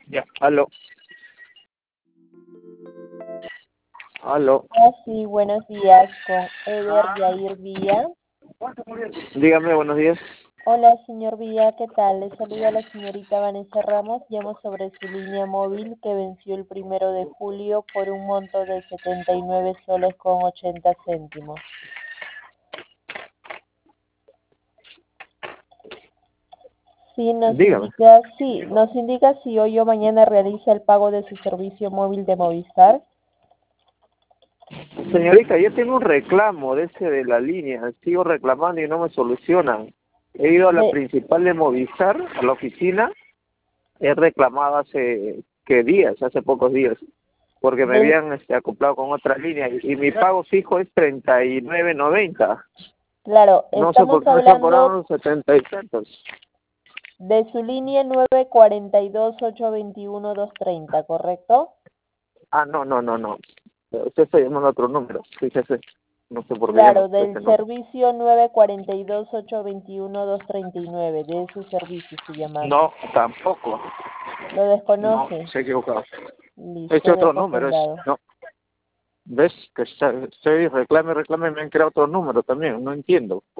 Ya, aló. Aló. Sí, buenos días, con Eder Yair Villa. Dígame, buenos días. Hola, señor Villa, ¿qué tal? Le saluda la señorita Vanessa Ramos. Llamo sobre su línea móvil que venció el 1 de julio por un monto de 79 soles con 80 céntimos. Sí, Dígame. nos indica si hoy o mañana realiza el pago de su servicio móvil de Movistar. Señorita, yo tengo un reclamo de la línea. Sigo reclamando y no me solucionan. He ido a la De, principal de Movistar, a la oficina. He reclamado hace pocos días, porque me del, habían acoplado con otra línea y mi pago fijo es 39.90. claro, No sé por estamos qué me están hablando cobrando 70 y tantos. de su línea 942-821-230, ¿correcto? Ah, no, no, no, no. Usted está llamando a otro número, fíjese. No sé por qué llama Claro, ese del número. servicio 942-821-239, de ese servicio estoy llamando. No, tampoco. ¿Lo No, desconoce? se ha equivocado. Ese Listo, otro dejo número es, agendado. no. ¿Ves? Que estoy reclame, me han creado otro número también, no entiendo.